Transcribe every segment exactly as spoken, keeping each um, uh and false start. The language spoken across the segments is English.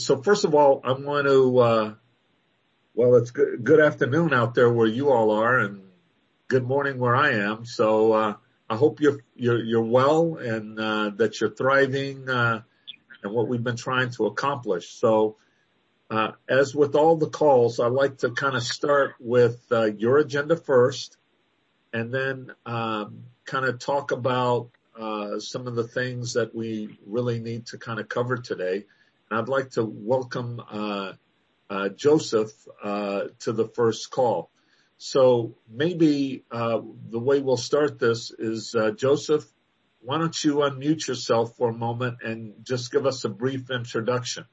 so first of all, I want to, uh, well, it's good, good afternoon out there where you all are, and good morning where I am. So, uh, I hope you're, you're, you're well and, uh, that you're thriving, uh, and what we've been trying to accomplish. So, uh, as with all the calls, I like to kind of start with, uh, your agenda first, and then, um, kind of talk about, uh, some of the things that we really need to kind of cover today. And I'd like to welcome, uh, uh, Joseph, uh, to the first call. So maybe, uh, the way we'll start this is, uh, Joseph, why don't you unmute yourself for a moment and just give us a brief introduction?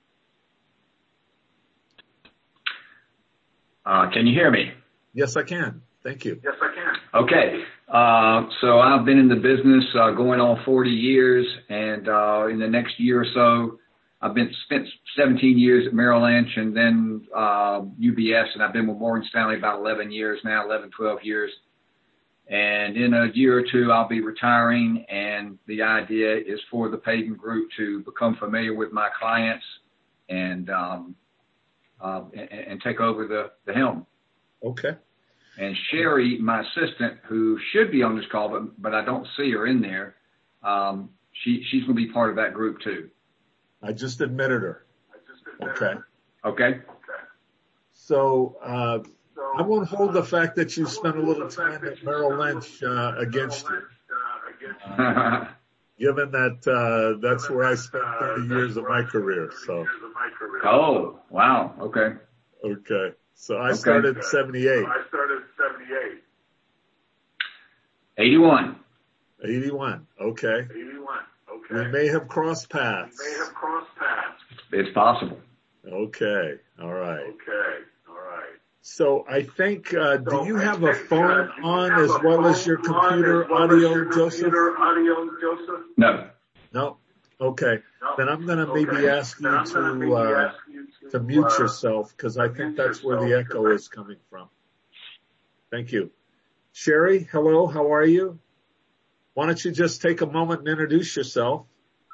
Uh, can you hear me? Yes, I can. Thank you. Yes, I can. Okay. Uh, so I've been in the business, uh, going on forty years, and, uh, in the next year or so, I've been spent seventeen years at Merrill Lynch and then, uh, U B S, and I've been with Morgan Stanley about eleven years now, eleven, twelve years. And in a year or two, I'll be retiring, and the idea is for the Payden Group to become familiar with my clients and, um, uh, and, and take over the, the helm. Okay. And Sherry, my assistant, who should be on this call, but, but I don't see her in there, um, she, she's going to be part of that group too. I just admitted her. I just admitted Okay. Her. Okay. So, uh, I won't hold the fact that you spent a little time at Merrill Lynch, uh, against you. Uh, given that, uh, that's where I spent thirty years of my career, so. Oh, wow. Okay. Okay. So I okay. started in seventy-eight. I started in seventy-eight. eighty-one. eighty-one. Okay. eighty-one. Okay. We may have crossed paths. We may have crossed paths. It's possible. Okay. All right. Okay. All right. So I think, uh, do so you I have think, a phone uh, on as well as your computer well audio, your Joseph? Computer audio, Joseph? No. No? Okay. No. Then I'm going to okay. maybe ask you then to, uh, ask you to, to mute uh, yourself, because I think that's where the echo is coming from. Thank you. Sherry, hello, how are you? Why don't you just take a moment and introduce yourself?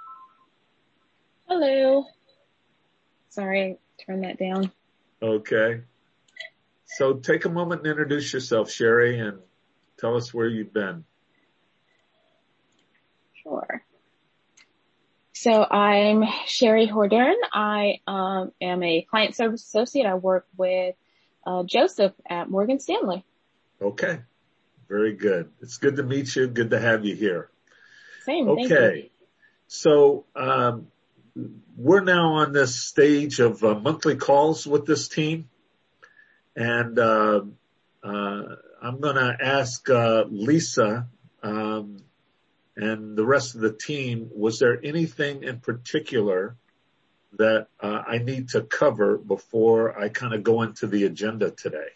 Hello. Sorry, turn that down. Okay. So take a moment and introduce yourself, Sherry, and tell us where you've been. Sure. So I'm Sherry Hordern. I um, am a client service associate. I work with uh, Joseph at Morgan Stanley. Okay. Very good. It's good to meet you. Good to have you here. Same. Okay. Thank you. So, um, we're now on this stage of uh, monthly calls with this team. And, uh, uh, I'm going to ask, uh, Lisa, um, and the rest of the team, was there anything in particular that, uh, I need to cover before I kind of go into the agenda today?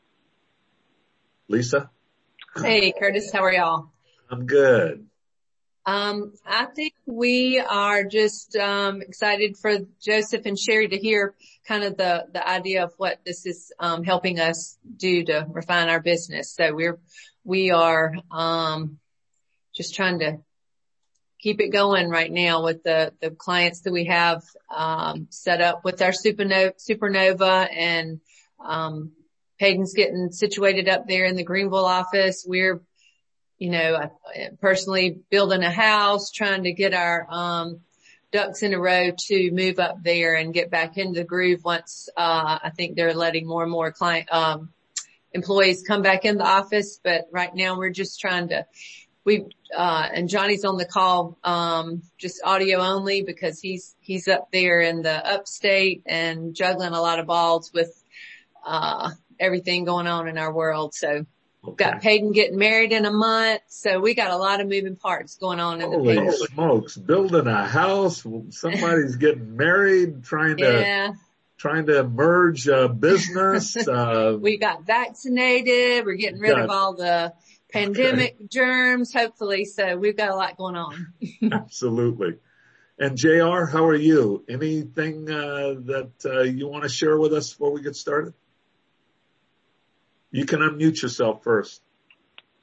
Lisa? Hey, Curtis, how are y'all? I'm good. Um, I think we are just, um, excited for Joseph and Sherry to hear kind of the, the idea of what this is, um, helping us do to refine our business. So we're, we are, um, just trying to keep it going right now with the, the clients that we have, um, set up with our supernova, supernova and, um, Payden's getting situated up there in the Greenville office. We're, you know, personally building a house, trying to get our, um, ducks in a row to move up there and get back into the groove once, uh, I think they're letting more and more client, um, employees come back in the office. But right now we're just trying to, we, uh, and Johnny's on the call, um, just audio only because he's, he's up there in the upstate and juggling a lot of balls with, uh, everything going on in our world. So we've got Payden getting married in a month. So we got a lot of moving parts going on in Holy the Payden. smokes, building a house, somebody's getting married, trying to, yeah. trying to merge a business. Uh, we got vaccinated. We're getting rid got, of all the pandemic okay. germs, hopefully. So we've got a lot going on. Absolutely. And J R, how are you? Anything, uh, that, uh, you want to share with us before we get started? You can unmute yourself first.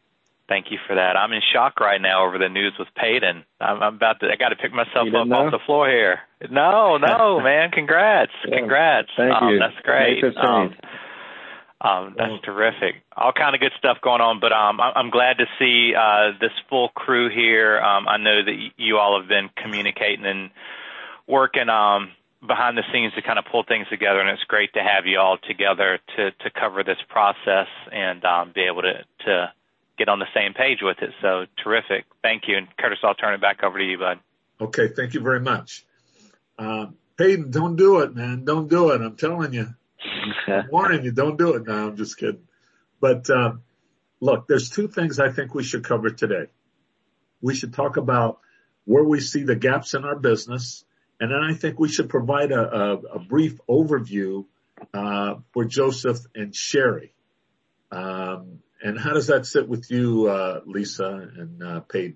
Thank you for that. I'm in shock right now over the news with Peyton. I'm, I'm about to, I got to pick myself up know? off the floor here. No, no, man. Congrats. Yeah. Congrats. Thank um, you. That's great. Um, um, that's well, terrific. All kind of good stuff going on, but um, I'm glad to see uh, this full crew here. Um, I know that y- you all have been communicating and working um, behind the scenes to kind of pull things together, and it's great to have you all together to, to cover this process and um, be able to, to get on the same page with it. So terrific. Thank you. And Curtis, I'll turn it back over to you, bud. Okay. Thank you very much. Uh, Peyton, don't do it, man. Don't do it. I'm telling you. I'm warning you, don't do it now. I'm just kidding. But, uh, look, there's two things I think we should cover today. We should talk about where we see the gaps in our business. And then I think we should provide a, a, a brief overview, uh, for Joseph and Sherry. Um, and how does that sit with you, uh, Lisa and, uh, Peyton?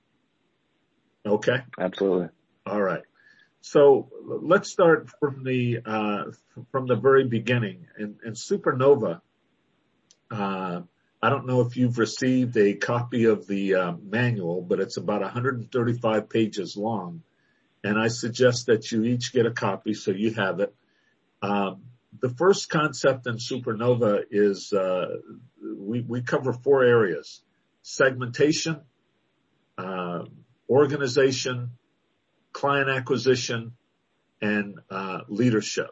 Okay. Absolutely. All right. So let's start from the, uh, from the very beginning. In, in Supernova, uh, I don't know if you've received a copy of the uh, manual, but it's about one hundred thirty-five pages long. And I suggest that you each get a copy so you have it. Um, the first concept in Supernova is, uh, we, we cover four areas: segmentation, uh, organization, client acquisition, and uh, leadership.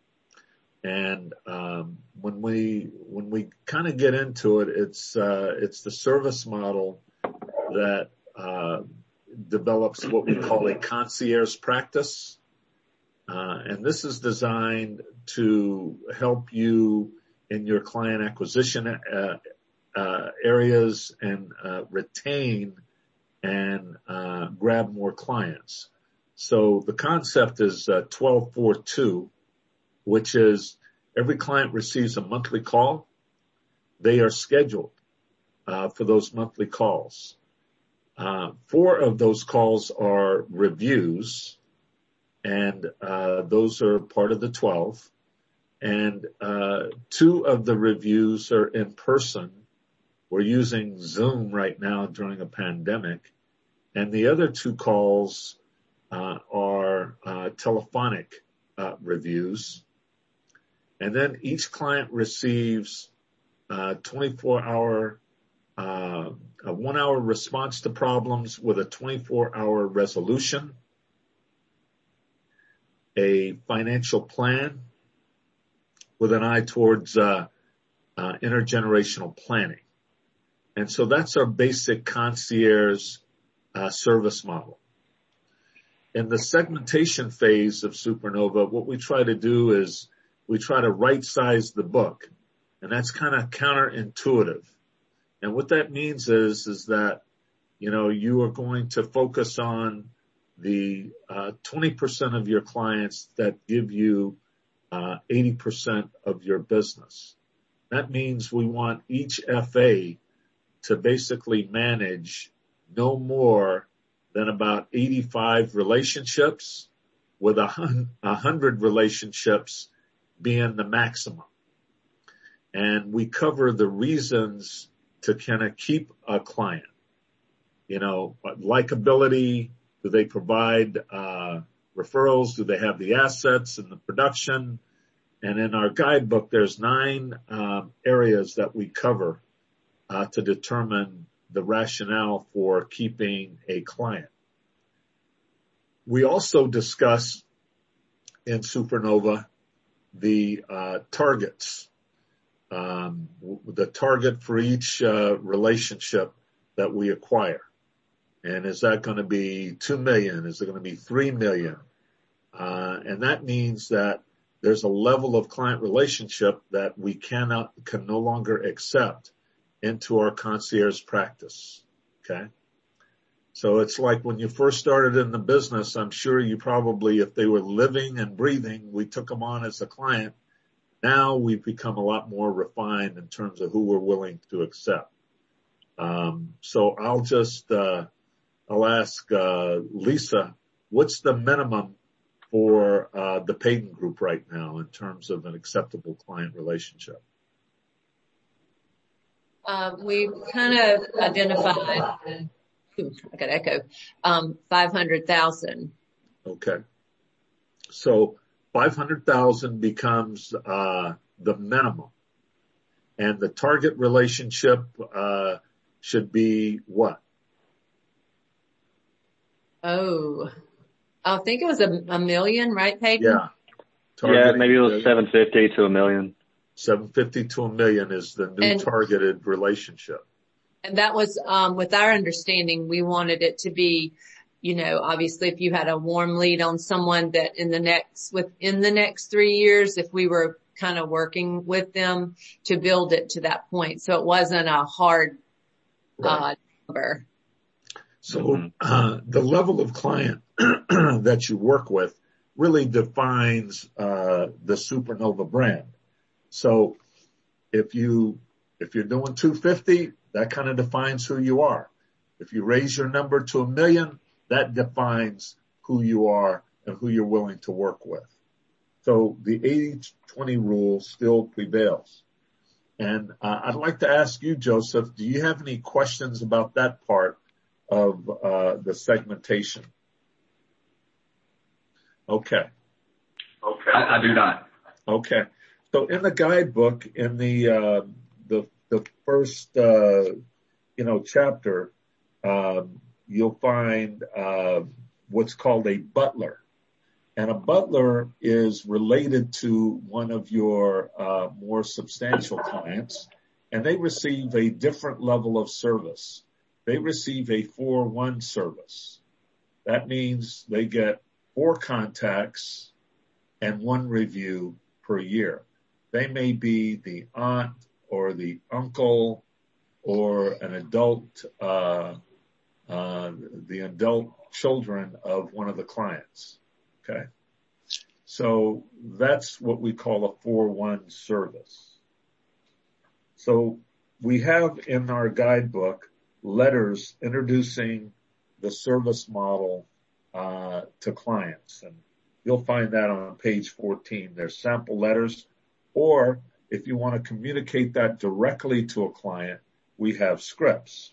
And um, when we when we kind of get into it, it's uh, it's the service model that uh, develops what we call a concierge practice, uh, and this is designed to help you in your client acquisition uh, uh, areas and uh, retain and uh, grab more clients. So the concept is uh, twelve four two, which is every client receives a monthly call. They are scheduled uh, for those monthly calls. Uh, four of those calls are reviews, and uh, those are part of the twelve. And uh, two of the reviews are in person. We're using Zoom right now during a pandemic. And the other two calls uh, are uh, telephonic uh, reviews. And then each client receives uh twenty-four hour, uh, a one hour response to problems with a twenty-four hour resolution, a financial plan with an eye towards uh, uh, intergenerational planning. And so that's our basic concierge uh, service model. In the segmentation phase of Supernova, what we try to do is we try to right size the book, and that's kind of counterintuitive. And what that means is, is that, you know, you are going to focus on the uh, twenty percent of your clients that give you uh, eighty percent of your business. That means we want each F A to basically manage no more than about eighty-five relationships, with a hundred relationships being the maximum. And we cover the reasons to kind of keep a client. You know, likability, do they provide uh referrals? Do they have the assets and the production? And in our guidebook, there's nine um, areas that we cover uh to determine the rationale for keeping a client. We also discuss in Supernova the uh targets, um the target for each uh relationship that we acquire. And is that going to be two million? Is it going to be three million? Uh and that means that there's a level of client relationship that we cannot can no longer accept into our concierge practice. Okay. So it's like when you first started in the business, I'm sure you probably, if they were living and breathing, we took them on as a client. Now we've become a lot more refined in terms of who we're willing to accept. Um, so I'll just, uh, I'll ask, uh, Lisa, what's the minimum for, uh, the Peyton Group right now in terms of an acceptable client relationship? Um, we kind of identified, ooh, I got echo, um, five hundred thousand. Okay. So five hundred thousand becomes, uh, the minimum. And the target relationship, uh, should be what? Oh, I think it was a, a million, right, Peyton? Yeah. Yeah, maybe it was seven fifty to a million. seven fifty to a million is the new And, targeted relationship. And that was, um, with our understanding, we wanted it to be, you know, obviously if you had a warm lead on someone that in the next, within the next three years, if we were kind of working with them to build it to that point. So it wasn't a hard, Right. uh, number. So, uh, the level of client that you work with really defines, uh, the Supernova brand. So if you, if you're doing two fifty, that kind of defines who you are. If you raise your number to a million, that defines who you are and who you're willing to work with. So the eighty twenty rule still prevails. And uh, I'd like to ask you, Joseph, do you have any questions about that part of uh, the segmentation? Okay. Okay. I, I do not. Okay. So in the guidebook, in the, uh, the, the first, uh, you know, chapter, um, you'll find, uh, what's called a butler. And a butler is related to one of your, uh, more substantial clients, and they receive a different level of service. They receive a four one service. That means they get four contacts and one review per year. They may be the aunt or the uncle or an adult, uh, uh, the adult children of one of the clients. Okay. So that's what we call a four one service. So we have in our guidebook letters introducing the service model, uh, to clients. And you'll find that on page fourteen. There's sample letters, or if you want to communicate that directly to a client, we have scripts.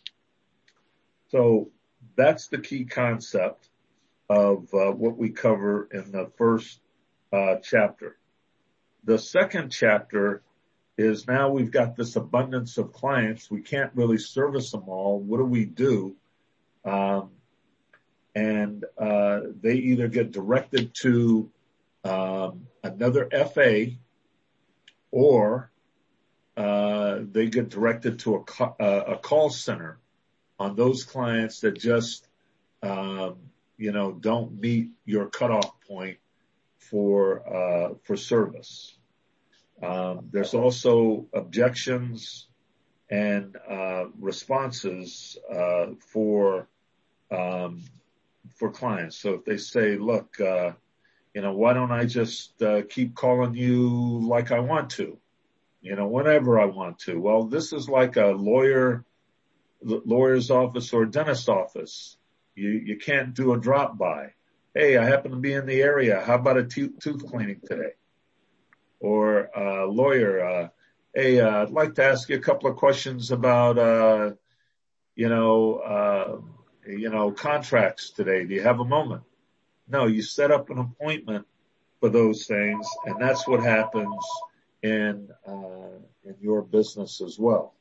So that's the key concept of uh, what we cover in the first uh, chapter. The second chapter is now we've got this abundance of clients. We can't really service them all. What do we do? Um, and uh, they either get directed to um, another F A, or uh, they get directed to a, ca- uh, a call center on those clients that just, um, you know, don't meet your cutoff point for uh, for service. Um, there's also objections and uh, responses uh, for um, for clients. So if they say, "Look, uh, you know, why don't I just uh, keep calling you like I want to, you know, whenever I want to?" Well, this is like a lawyer, lawyer's office or dentist office. You you can't do a drop by. Hey, I happen to be in the area. How about a tooth, tooth cleaning today? Or uh, lawyer, uh, hey, uh, I'd like to ask you a couple of questions about, uh, you know, uh, you know, contracts today. Do you have a moment? No, you set up an appointment for those things, and that's what happens in uh, in your business as well.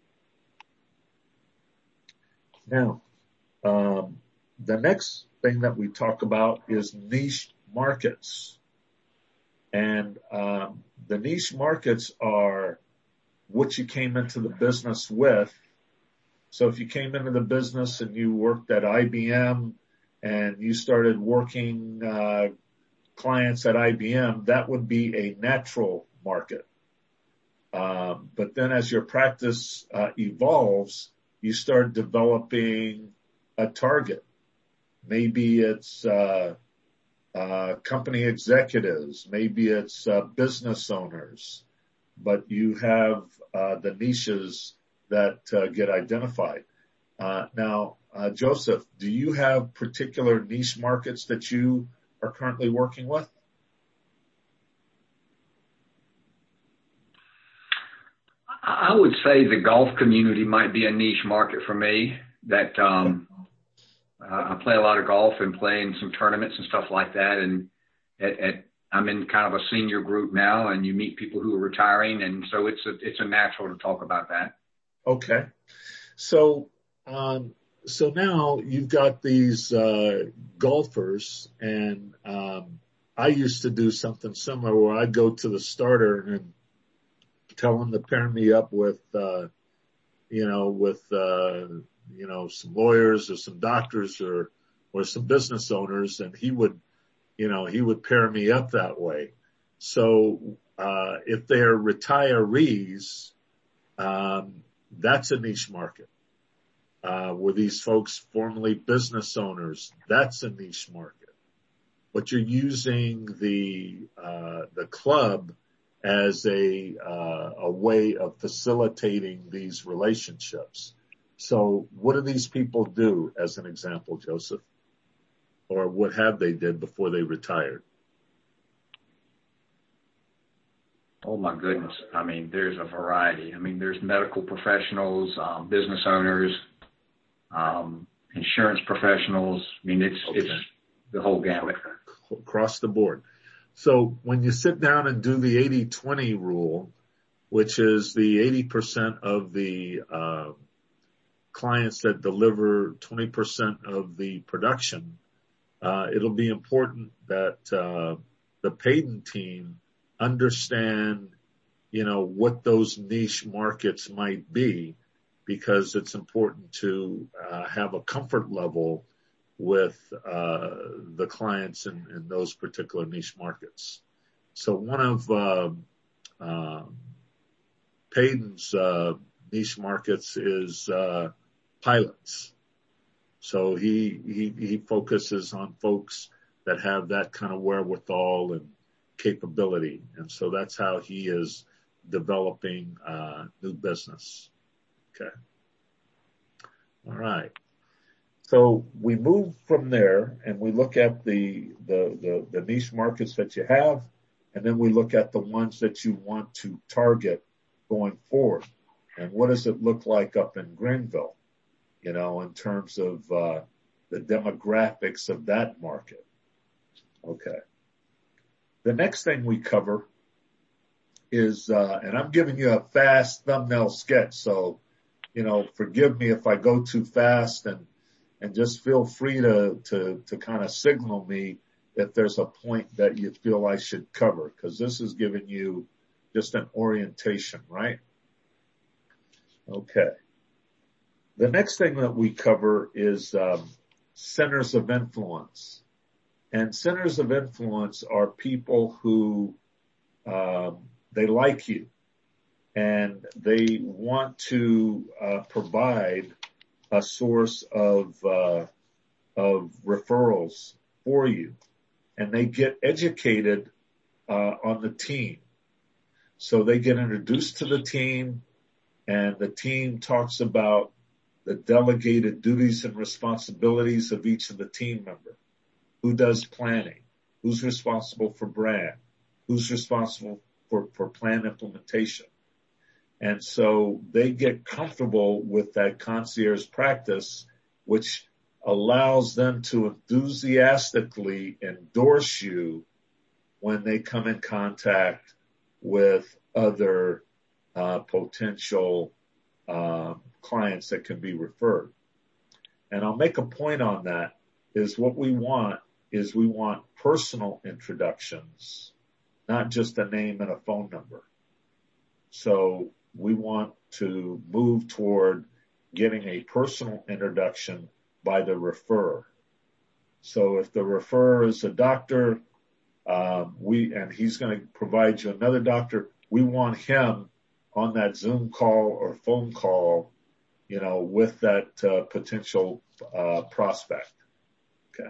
Now, um, the next thing that we talk about is niche markets. And um, the niche markets are what you came into the business with. So if you came into the business and you worked at I B M and you started working uh, clients at I B M, that would be a natural market. Um, but then as your practice uh, evolves, you start developing a target. Maybe it's uh, uh, company executives, maybe it's uh, business owners, but you have uh, the niches that uh, get identified. Uh, now, uh, Joseph, do you have particular niche markets that you are currently working with? I I would say the golf community might be a niche market for me. That um, uh, I play a lot of golf and play in some tournaments and stuff like that. And at, at, I'm in kind of a senior group now, and you meet people who are retiring, and so it's a it's a natural to talk about that. Okay, so um, so now you've got these uh, golfers, and um, I used to do something similar where I'd go to the starter and tell them to pair me up with, uh, you know, with, uh, you know, some lawyers or some doctors or, or some business owners. And he would, you know, he would pair me up that way. So, uh, if they're retirees, um, that's a niche market. Uh, were these folks formerly business owners? That's a niche market. But you're using the, uh, the club as a, uh, a way of facilitating these relationships. So what do these people do, as an example, Joseph? Or what have they did before they retired? Oh my goodness. I mean, there's a variety. I mean, there's medical professionals, um, business owners, um, insurance professionals. I mean, it's, okay. it's the whole gamut. Across the board. So when you sit down and do the eighty twenty rule, which is the eighty percent of the uh, clients that deliver twenty percent of the production, uh, it'll be important that uh, the Payden team understand, you know, what those niche markets might be, because it's important to uh, have a comfort level with uh the clients in, in those particular niche markets. So one of uh, uh, Payden's uh, niche markets is uh, pilots. So he, he he focuses on folks that have that kind of wherewithal and capability, and so that's how he is developing uh, new business. Okay. All right. So we move from there and we look at the, the, the, the niche markets that you have, and then we look at the ones that you want to target going forward. And what does it look like up in Greenville, you know, in terms of, uh, the demographics of that market? Okay. The next thing we cover is, uh, and I'm giving you a fast thumbnail sketch. So, you know, forgive me if I go too fast, and, And just feel free to, to, to kind of signal me if there's a point that you feel I should cover, because this is giving you just an orientation, right? Okay. The next thing that we cover is um, centers of influence. And centers of influence are people who um, they like you and they want to uh, provide a source of, uh, of referrals for you, and they get educated, uh, on the team. So they get introduced to the team, and the team talks about the delegated duties and responsibilities of each of the team member. Who does planning? Who's responsible for brand? Who's responsible for, for plan implementation? And so they get comfortable with that concierge practice, which allows them to enthusiastically endorse you when they come in contact with other uh, potential uh, clients that can be referred. And I'll make a point on that, is what we want is we want personal introductions, not just a name and a phone number. So we want to move toward getting a personal introduction by the referrer. So if the referrer is a doctor, um, we, and he's going to provide you another doctor, we want him on that Zoom call or phone call, you know, with that uh, potential uh, prospect. Okay.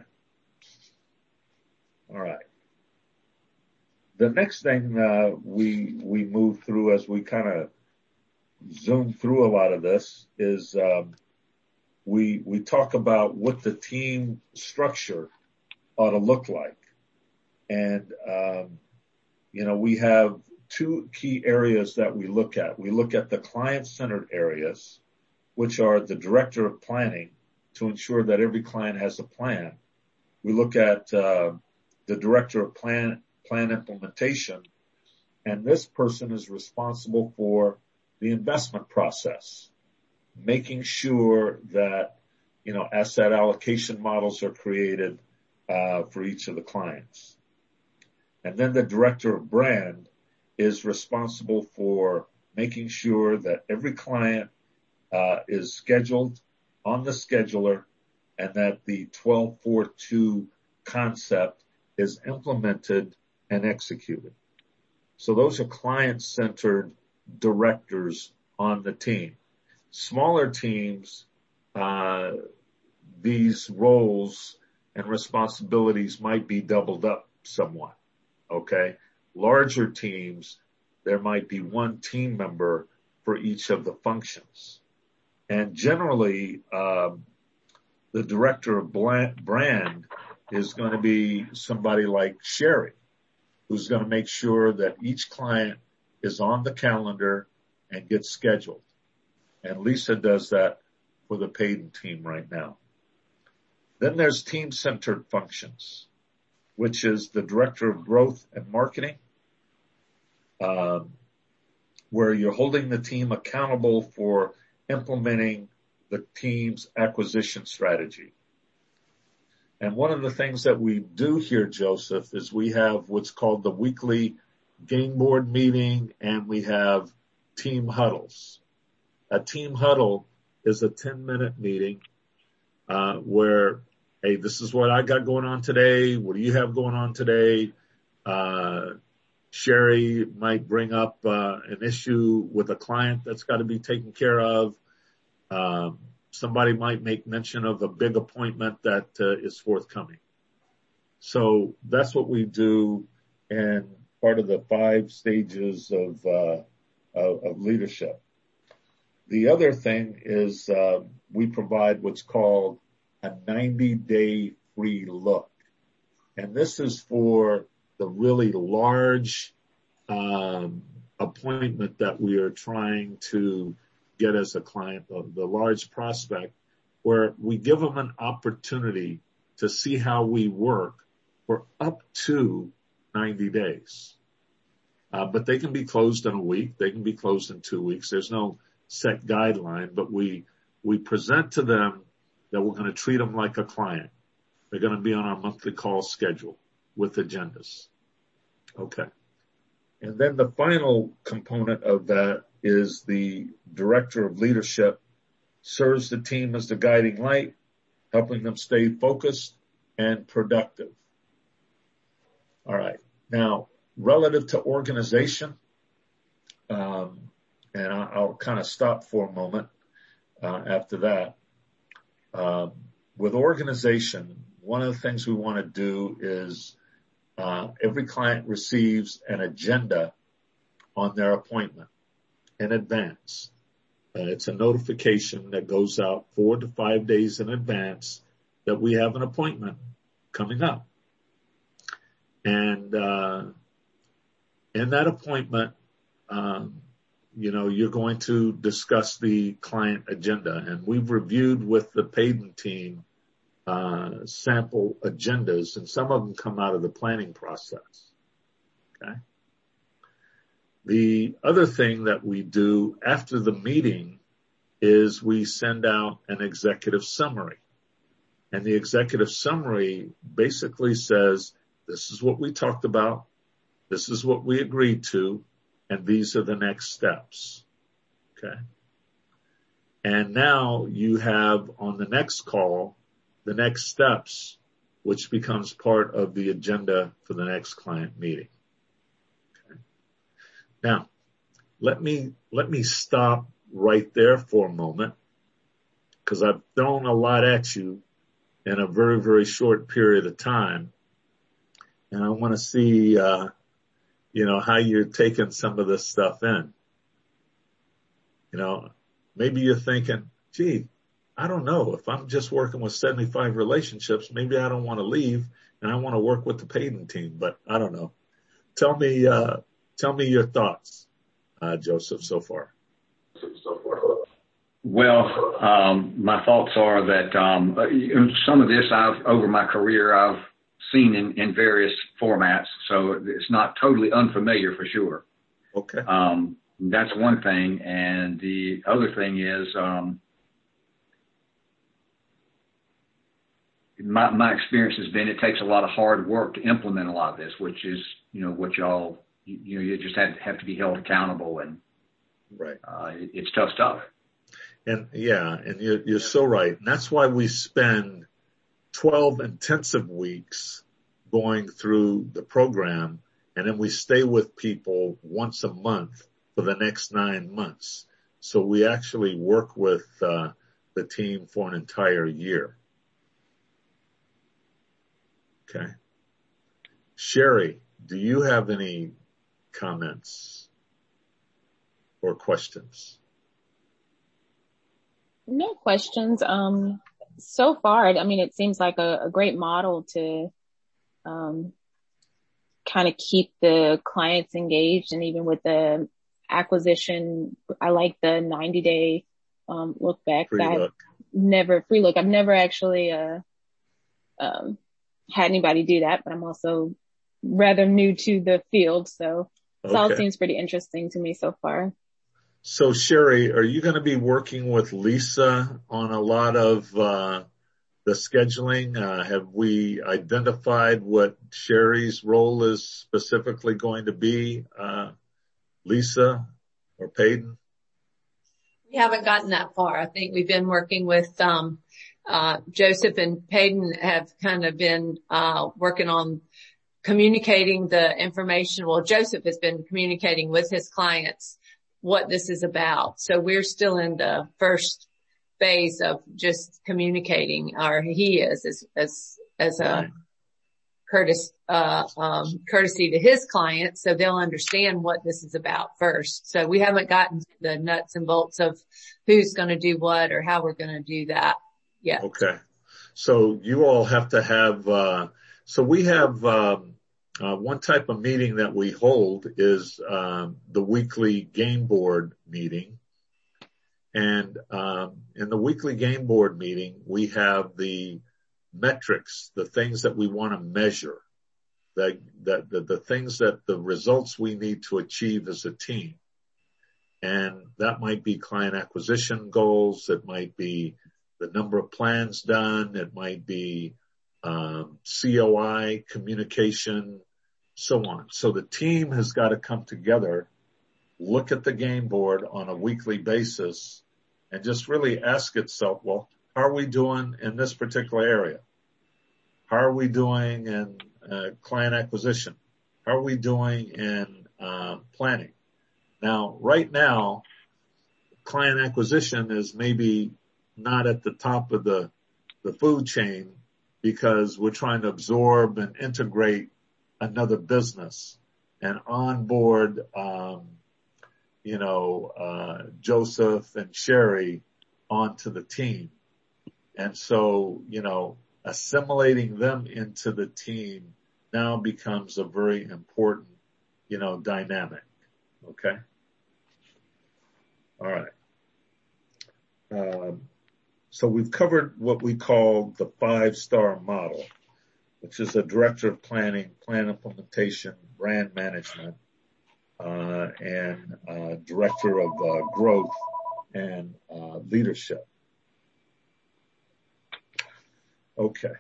All right. The next thing uh, we we move through as we kind of zoom through a lot of this is um, we we talk about what the team structure ought to look like, and um, you know we have two key areas that we look at. We look at the client-centered areas, which are the director of planning to ensure that every client has a plan. We look at uh, the director of plan, plan implementation, and this person is responsible for the investment process, making sure that, you know, asset allocation models are created uh, for each of the clients. And then the director of brand is responsible for making sure that every client uh, is scheduled on the scheduler and that the twelve four two concept is implemented and executed. So those are client-centered directors on the team. Smaller teams, uh, these roles and responsibilities might be doubled up somewhat. Okay. Larger teams, there might be one team member for each of the functions. And generally, um, the director of brand is going to be somebody like Sherry, who's going to make sure that each client is on the calendar and gets scheduled. And Lisa does that for the Payden team right now. Then there's team-centered functions, which is the director of growth and marketing, um, where you're holding the team accountable for implementing the team's acquisition strategy. And one of the things that we do here, Joseph, is we have what's called the weekly game board meeting, and we have team huddles. A team huddle is a ten minute meeting, uh, where, hey, this is what I got going on today. What do you have going on today? Uh, Sherry might bring up, uh, an issue with a client that's got to be taken care of. Um, somebody might make mention of a big appointment that uh, is forthcoming. So that's what we do, and part of the five stages of, uh, of, of leadership. The other thing is, uh, we provide what's called a ninety day free look. And this is for the really large, um, appointment that we are trying to get as a client, the, the large prospect, where we give them an opportunity to see how we work for up to ninety days. Uh, but they can be closed in a week. They can be closed in two weeks. There's no set guideline, but we, we present to them that we're going to treat them like a client. They're going to be on our monthly call schedule with agendas. Okay. And then the final component of that is the director of leadership serves the team as the guiding light, helping them stay focused and productive. All right. Now, relative to organization, um, and I, I'll kind of stop for a moment uh, after that. Um, with organization, one of the things we want to do is uh, every client receives an agenda on their appointment in advance. Uh, it's a notification that goes out four to five days in advance that we have an appointment coming up. And uh, in that appointment, um, you know, you're going to discuss the client agenda. And we've reviewed with the Payden team uh, sample agendas, and some of them come out of the planning process. Okay. The other thing that we do after the meeting is we send out an executive summary. And the executive summary basically says, this is what we talked about, this is what we agreed to, and these are the next steps. Okay. And now you have on the next call, the next steps, which becomes part of the agenda for the next client meeting. Okay. Now, let me, let me stop right there for a moment, because I've thrown a lot at you in a very, very short period of time. And I want to see, uh, you know, how you're taking some of this stuff in. You know, maybe you're thinking, gee, I don't know. If I'm just working with seventy-five relationships, maybe I don't want to leave and I want to work with the Payden team, but I don't know. Tell me, uh, tell me your thoughts, uh, Joseph, so far. Well, um, my thoughts are that um, some of this I've over my career I've seen in, in various formats, so it's not totally unfamiliar for sure. Okay. Um, that's one thing, and the other thing is um, my my experience has been it takes a lot of hard work to implement a lot of this, which is you know what y'all you, you know you just have have to be held accountable, and right. Uh, it, it's tough stuff. And yeah, and you're, you're so right. And that's why we spend twelve intensive weeks going through the program, and then we stay with people once a month for the next nine months. So we actually work with uh, the team for an entire year. Okay. Sherry, do you have any comments or questions? No questions. Um, so far, I mean, it seems like a, a great model to, um, kind of keep the clients engaged. And even with the acquisition, I like the ninety day, um, look back. Free I've look. never free look. I've never actually, uh, um, had anybody do that, but I'm also rather new to the field. So it Okay. all seems pretty interesting to me so far. So Sherry, are you going to be working with Lisa on a lot of uh, the scheduling? Uh, have we identified what Sherry's role is specifically going to be, uh, Lisa or Peyton? We haven't gotten that far. I think we've been working with um, uh, Joseph and Peyton have kind of been uh, working on communicating the information. Well, Joseph has been communicating with his clients what this is about. So we're still in the first phase of just communicating, or he is as, as, as a courtesy, uh, um, courtesy to his clients. So they'll understand what this is about first. So we haven't gotten to the nuts and bolts of who's going to do what or how we're going to do that yet. Okay. So you all have to have, uh, so we have, um, Uh, one type of meeting that we hold is um, the weekly game board meeting. And um, in the weekly game board meeting, we have the metrics, the things that we want to measure, that, that the, the things that the results we need to achieve as a team. And that might be client acquisition goals. It might be the number of plans done. It might be um, C O I, communication, so on. So the team has got to come together, look at the game board on a weekly basis, and just really ask itself, well, how are we doing in this particular area? How are we doing in uh, client acquisition? How are we doing in uh, planning? Now, right now, client acquisition is maybe not at the top of the, the food chain because we're trying to absorb and integrate another business and onboard, um, you know, uh, Joseph and Sherry onto the team. And so, you know, assimilating them into the team now becomes a very important, you know, dynamic. Okay. All right. Um, so we've covered what we call the five-star model, which is a director of planning, plan implementation, brand management, uh, and uh, director of uh, growth and uh, leadership. Okay.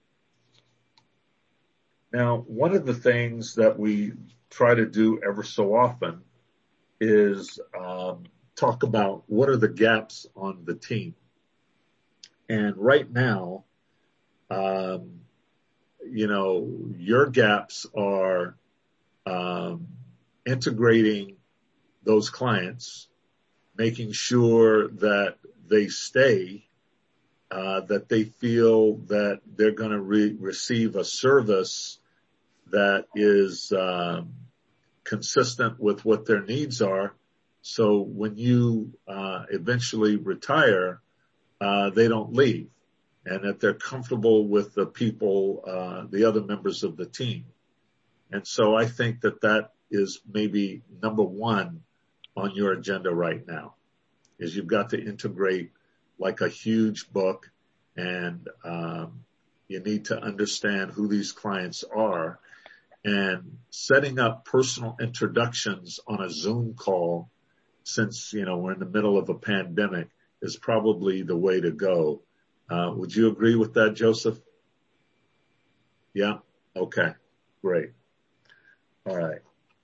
Now, one of the things that we try to do ever so often is um, talk about what are the gaps on the team. And right now, um, you know, your gaps are um, integrating those clients, making sure that they stay, uh, that they feel that they're going to re- receive a service that is um, consistent with what their needs are. So when you uh, eventually retire, uh, they don't leave, and that they're comfortable with the people, uh, the other members of the team. And so I think that that is maybe number one on your agenda right now, is you've got to integrate like a huge book, and um, you need to understand who these clients are, and setting up personal introductions on a Zoom call, since, you know, we're in the middle of a pandemic, is probably the way to go. Uh, would you agree with that, Joseph? Yeah? Okay. Great. All right.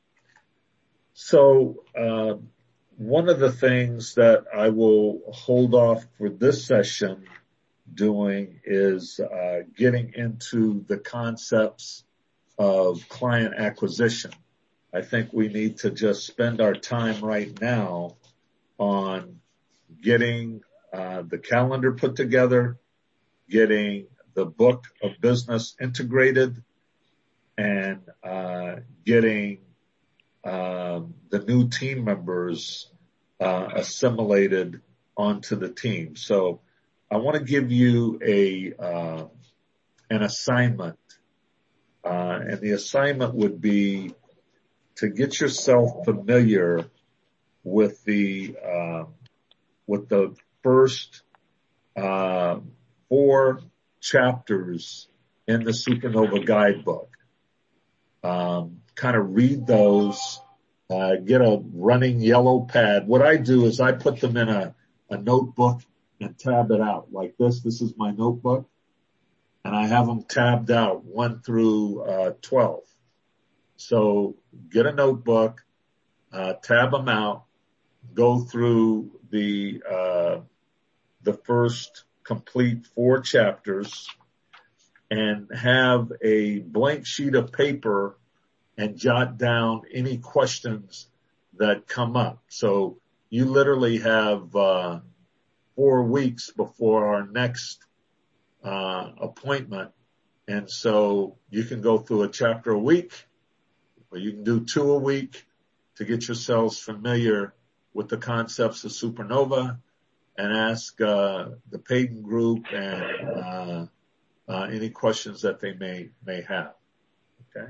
So, uh, one of the things that I will hold off for this session doing is uh, getting into the concepts of client acquisition. I think we need to just spend our time right now on getting uh, the calendar put together, getting the book of business integrated, and uh, getting um, the new team members uh, assimilated onto the team. So I want to give you a uh, an assignment, uh, and the assignment would be to get yourself familiar with the uh, with the first uh, four chapters in the Supernova Guidebook. Um, kind of read those, uh, get a running yellow pad. What I do is I put them in a, a notebook and tab it out like this. This is my notebook, and I have them tabbed out one through uh, twelve. So get a notebook, uh, tab them out, go through the uh, the first complete four chapters, and have a blank sheet of paper and jot down any questions that come up. So you literally have uh, four weeks before our next uh, appointment, and so you can go through a chapter a week, or you can do two a week to get yourselves familiar with the concepts of Supernova, and ask uh, the Payton Group and uh, uh, any questions that they may may have. Okay.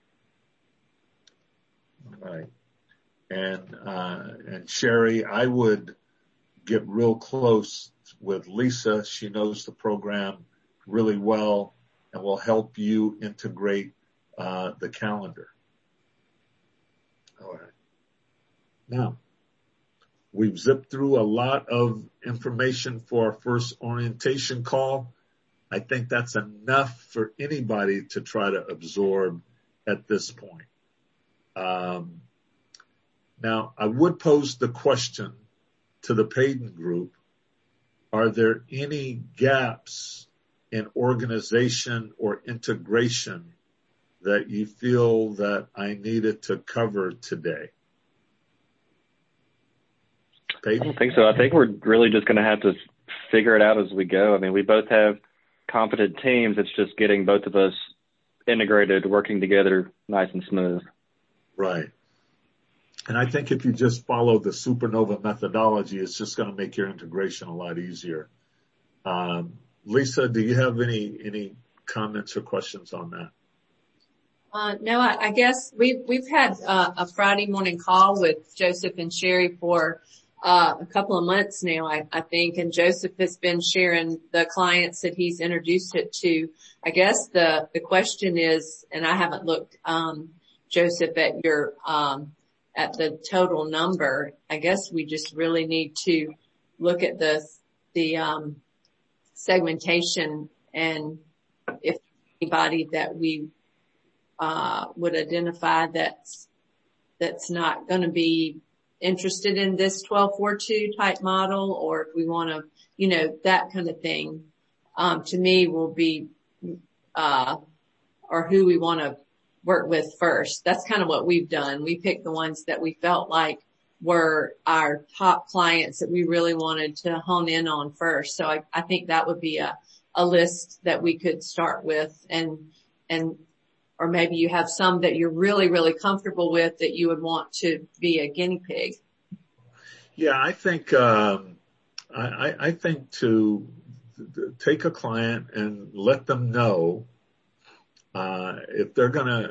All right. And uh, and Sherry, I would get real close with Lisa. She knows the program really well and will help you integrate uh, the calendar. All right. Now, we've zipped through a lot of information for our first orientation call. I think that's enough for anybody to try to absorb at this point. Um, now, I would pose the question to the Payton Group: are there any gaps in organization or integration that you feel that I needed to cover today? Payton? I don't think so. I think we're really just going to have to figure it out as we go. I mean, we both have competent teams. It's just getting both of us integrated, working together nice and smooth. Right. And I think if you just follow the Supernova methodology, it's just going to make your integration a lot easier. Um, Lisa, do you have any, any comments or questions on that? Uh, no, I, I guess we've, we've had uh, a Friday morning call with Joseph and Sherry for uh, a couple of months now, I, I think, and Joseph has been sharing the clients that he's introduced it to. I guess the, the question is, and I haven't looked, um, Joseph, at your, um, at the total number. I guess we just really need to look at the, the, um, segmentation, and if anybody that we, uh, would identify that's, that's not going to be interested in this twelve four two type model, or if we want to, you know, that kind of thing, um, to me will be, uh, or who we want to work with first. That's kind of what we've done. We picked the ones that we felt like were our top clients that we really wanted to hone in on first. So I, I think that would be a, a list that we could start with, and, and, or maybe you have some that you're really, really comfortable with that you would want to be a guinea pig. Yeah, I think, um, I, I think to take a client and let them know, uh, if they're going to,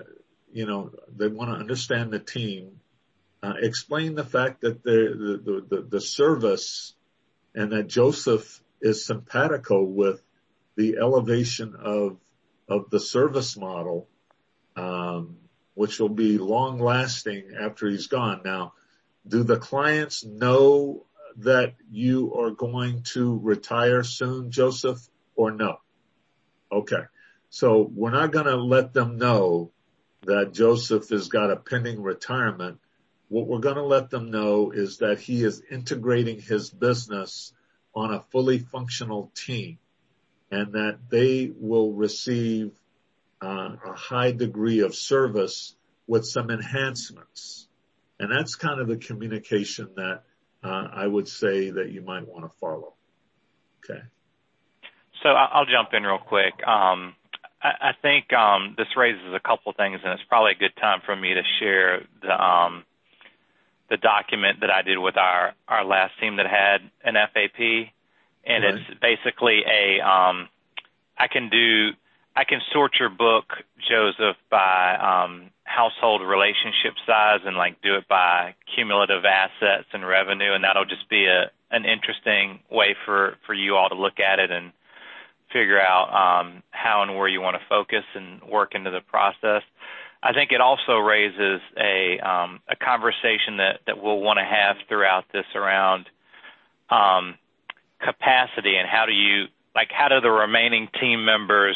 you know, they want to understand the team, uh, explain the fact that the, the, the, the service and that Joseph is simpatico with the elevation of, of the service model, um, which will be long lasting after he's gone. Now, do the clients know that you are going to retire soon, Joseph, or no? Okay. So we're not going to let them know that Joseph has got a pending retirement. What we're going to let them know is that he is integrating his business on a fully functional team and that they will receive uh, a high degree of service with some enhancements. And that's kind of the communication that uh, I would say that you might want to follow. Okay. So I'll jump in real quick. Um, I, I think um, this raises a couple things, and it's probably a good time for me to share the um, the document that I did with our, our last team that had an F A P, and right. It's basically a um, I can do I can sort your book, Joseph, by um, household relationship size and like do it by cumulative assets and revenue, and that'll just be a an interesting way for, for you all to look at it and figure out um, how and where you want to focus and work into the process. I think it also raises a um, a conversation that, that we'll want to have throughout this around um, capacity and how do you like how do the remaining team members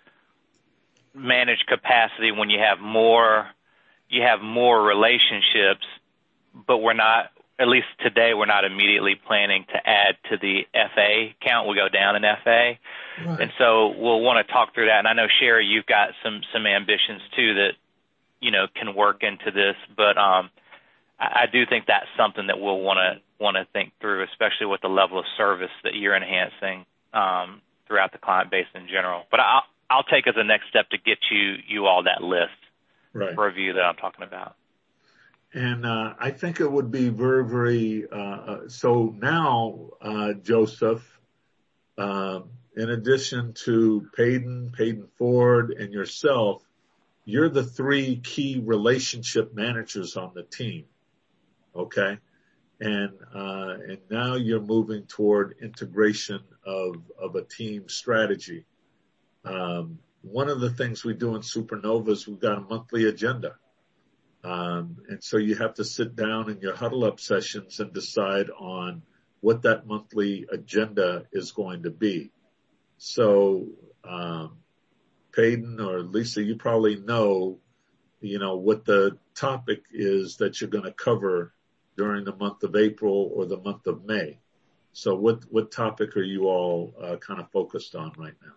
manage capacity when you have more you have more relationships, but we're not, at least today, we're not immediately planning to add to the F A count. We go down in F A. Right. And so we'll want to talk through that. And I know, Sherry, you've got some, some ambitions too that, you know, can work into this, but, um, I, I do think that's something that we'll want to, want to think through, especially with the level of service that you're enhancing, um, throughout the client base in general. But I'll, I'll take as a next step to get you, you all that list right. for review that I'm talking about. And, uh, I think it would be very, very, uh, so now, uh, Joseph, um, in addition to Payton, Payton Ford, and yourself, you're the three key relationship managers on the team. Okay. And, uh, and now you're moving toward integration of, of a team strategy. Um, one of the things we do in Supernova is we've got a monthly agenda. Um, and so you have to sit down in your huddle up sessions and decide on what that monthly agenda is going to be. So, um, Payton or Lisa, you probably know, you know, what the topic is that you're going to cover during the month of April or the month of May. So what, what topic are you all, uh, kind of focused on right now?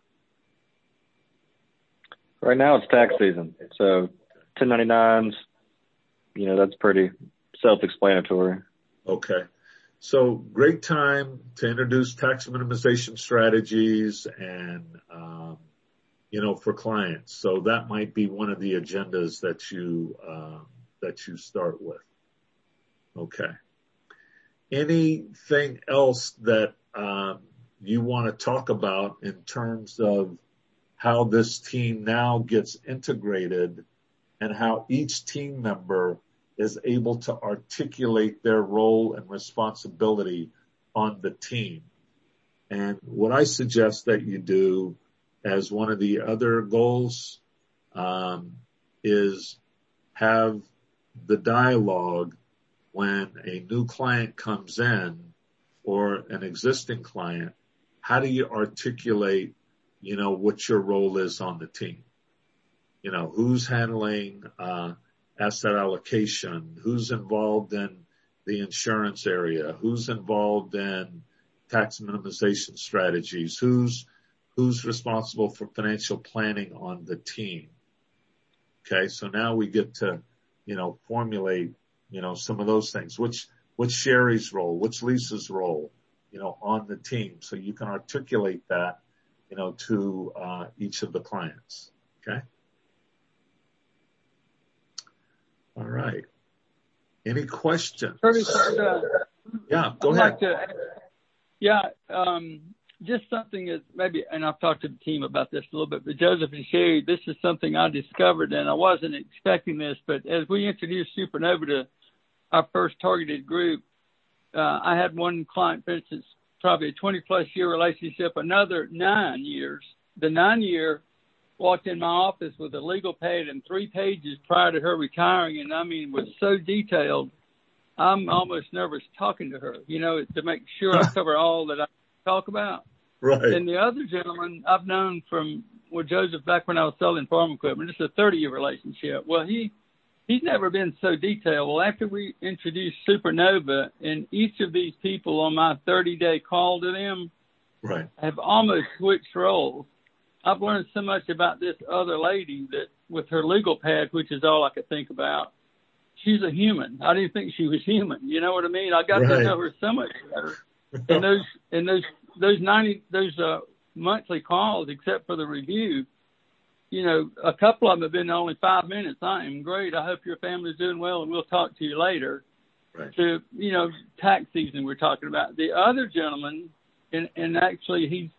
Right now it's tax season. So ten ninety-nines, you know, that's pretty self-explanatory. Okay. So great time to introduce tax minimization strategies and, um, you know, for clients. So that might be one of the agendas that you, uh, that you start with. Okay. Anything else that, um, you want to talk about in terms of how this team now gets integrated and how each team member is able to articulate their role and responsibility on the team? And what I suggest that you do as one of the other goals, um, is have the dialogue when a new client comes in or an existing client. How do you articulate, you know, what your role is on the team? You know, who's handling, uh, asset allocation, who's involved in the insurance area, who's involved in tax minimization strategies, who's, who's responsible for financial planning on the team. Okay. So now we get to, you know, formulate, you know, some of those things. Which, what's Sherry's role? What's Lisa's role, you know, on the team? So you can articulate that, you know, to, uh, each of the clients. Okay. All right. Any questions? Curtis, uh, yeah, go I'd ahead. Like to, yeah, um, just something that maybe, and I've talked to the team about this a little bit, but Joseph and Sherry, this is something I discovered, and I wasn't expecting this, but as we introduced Supernova to our first targeted group, uh, I had one client, for instance, probably a twenty plus year relationship, another nine years. The nine year walked in my office with a legal pad and three pages prior to her retiring, and I mean, was so detailed, I'm almost nervous talking to her, you know, to make sure I cover all that I talk about. Right. And the other gentleman I've known from, well, Joseph, back when I was selling farm equipment, it's a thirty year relationship. Well, he, he's never been so detailed. Well, after we introduced Supernova, and each of these people on my thirty day call to them, right, have almost switched roles. I've learned so much about this other lady that with her legal pad, which is all I could think about, she's a human. I didn't think she was human. You know what I mean? I got right. to know her so much better. And those, and those, those ninety, those, uh, monthly calls, except for the review, you know, a couple of them have been only five minutes. I am great. I hope your family's doing well, and we'll talk to you later. Right. To, you know, tax season we're talking about. The other gentleman, and, and actually he's,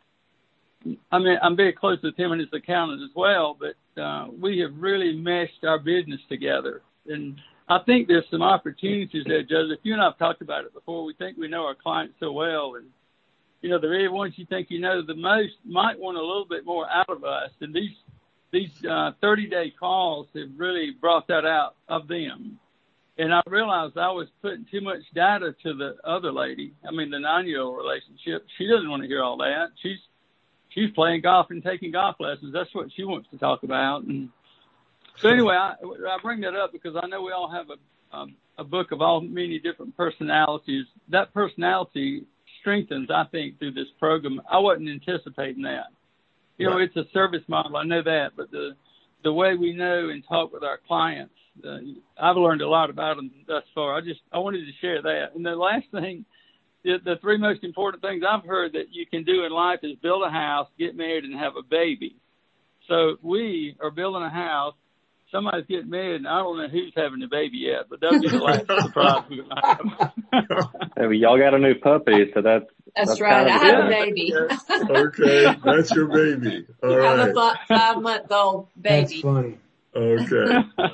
I mean, I'm very close with him and his accountant as well, but, uh, we have really meshed our business together. And I think there's some opportunities there, Joseph. You and I have talked about it before. We think we know our clients so well, and, you know, the very ones you think you know the most might want a little bit more out of us. And these, these, uh, thirty day calls have really brought that out of them. And I realized I was putting too much data to the other lady. I mean, the nine year old relationship. She doesn't want to hear all that. She's, she's playing golf and taking golf lessons. That's what she wants to talk about. And so anyway, I, I bring that up because I know we all have a, um, a book of all many different personalities. That personality strengthens, I think, through this program. I wasn't anticipating that. You know, it's a service model. I know that, but the, the way we know and talk with our clients, uh, I've learned a lot about them thus far. I just, I wanted to share that. And the last thing, the, the three most important things I've heard that you can do in life is build a house, get married, and have a baby. So we are building a house. Somebody's getting married, and I don't know who's having a baby yet, but that'll be the last surprise we're going to have. Hey, well, y'all got a new puppy, so that's... That's, that's right. kind of I have good. a baby. Okay. That's your baby. All I right. have a five month old baby. That's funny. Okay.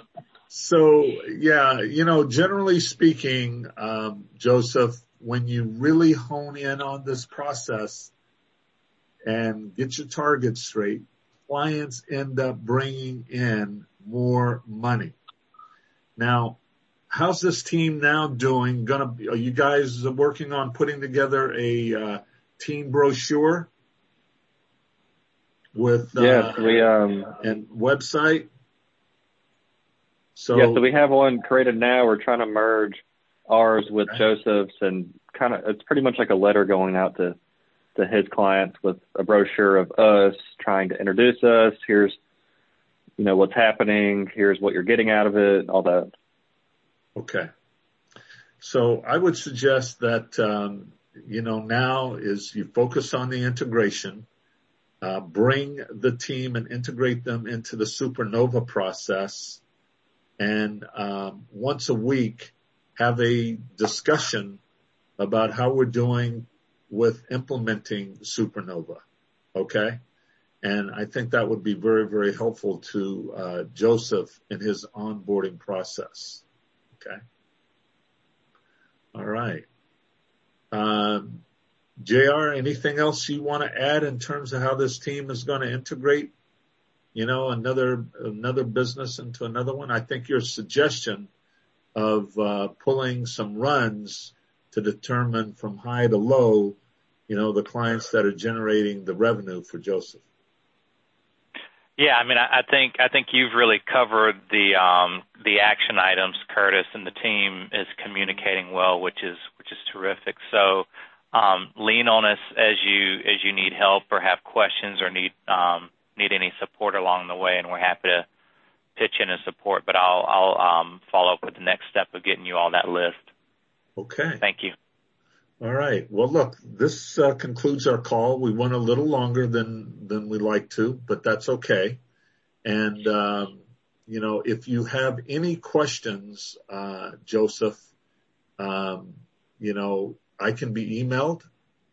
So, yeah, you know, generally speaking, um, Joseph, when you really hone in on this process and get your targets straight, clients end up bringing in more money. Now, how's this team now doing? Gonna be, are you guys working on putting together a uh, team brochure with uh, yes, we um and website? So yeah, so we have one created now. We're trying to merge ours with okay. Joseph's, and kind of it's pretty much like a letter going out to to his clients with a brochure of us trying to introduce us. Here's, you know, what's happening. Here's what you're getting out of it, all that. Okay. So I would suggest that, um, you know, now is you focus on the integration, uh, bring the team and integrate them into the Supernova process. And, um, once a week have a discussion about how we're doing with implementing Supernova. Okay. And I think that would be very, very helpful to, uh, Joseph in his onboarding process. Okay. All right. Um, J R, anything else you want to add in terms of how this team is going to integrate, you know, another, another business into another one? I think your suggestion of, uh, pulling some runs to determine from high to low, you know, the clients that are generating the revenue for Joseph. Yeah, I mean, I, I think I think you've really covered the um, the action items. Curtis and the team is communicating well, which is which is terrific. So um, lean on us as you as you need help or have questions or need um, need any support along the way, and we're happy to pitch in and support. But I'll I'll um, follow up with the next step of getting you all that list. Okay. Thank you. All right. Well, look, this uh, concludes our call. We went a little longer than, than we like to, but that's okay. And, um, you know, if you have any questions, uh, Joseph, um, you know, I can be emailed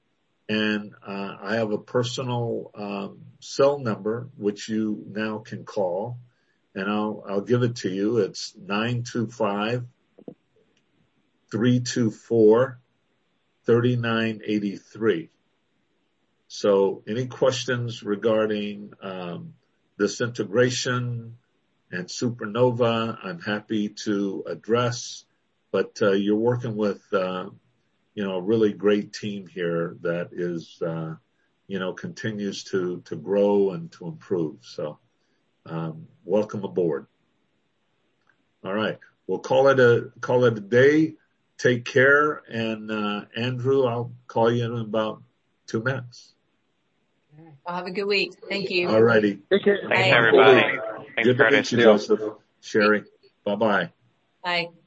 And uh, I have a personal um, cell number which you now can call, and I'll I'll give it to you. It's nine two five, three two four, three nine eight three. So any questions regarding um, this integration and Supernova, I'm happy to address. But uh, you're working with uh, you know, a really great team here that is, uh, you know, continues to, to grow and to improve. So, um, welcome aboard. All right. We'll call it a, call it a day. Take care. And, uh, Andrew, I'll call you in about two minutes. Well, have a good week. Thank you. All righty. Thanks, everybody. Thanks, Good to Curtis. meet you, Joseph. Sherry. Bye-bye. Bye.